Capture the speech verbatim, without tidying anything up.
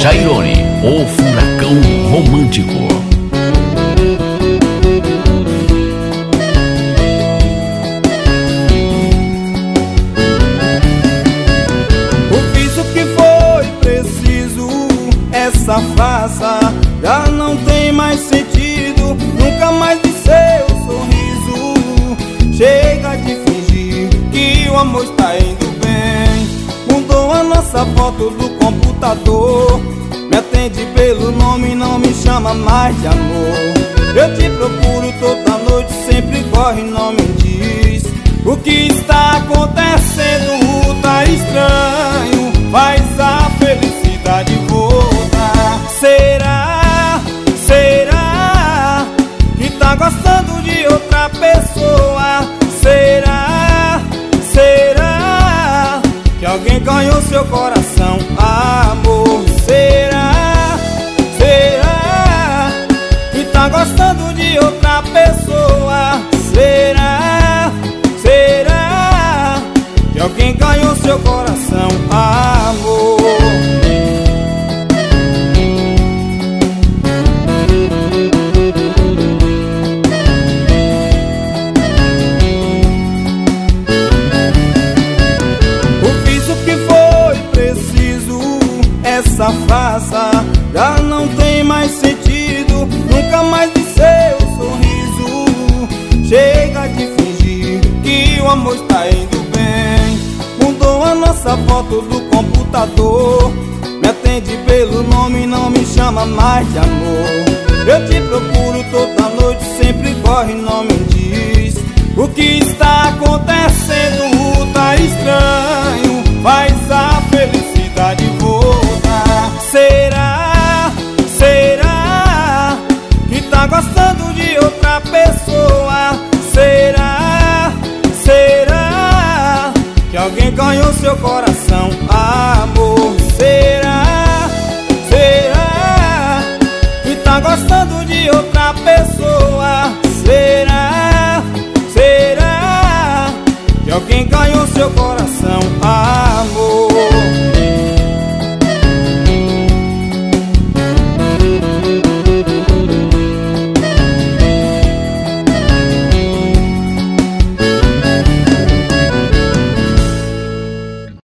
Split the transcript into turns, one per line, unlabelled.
Jairone, o furacão romântico.
Essa farsa já não tem mais sentido, nunca mais vi seu sorriso. Chega de fingir que o amor está indo bem. Mudou a nossa foto do computador. Me atende pelo nome, não me chama mais de amor. Eu te procuro toda noite, sempre corre, não me diz o que está acontecendo. Tá estranho, faz a felicidade voltar. Será, será que tá gostando de outra pessoa? Será, será que alguém ganhou seu coração, amor? Será, será que tá gostando de outra pessoa? Será, será que alguém ganhou seu coração, amor? Essa farsa já não tem mais sentido, nunca mais vi seu sorriso. Chega de fingir que o amor está indo bem. Mudou a nossa foto do computador. Me atende pelo nome, não me chama mais de amor. Eu te procuro toda noite, sempre corre, não me diz o que está acontecendo. Tá estranho, faz a felicidade voltar. Será, será que tá gostando de outra pessoa? Será, será que alguém ganhou seu coração?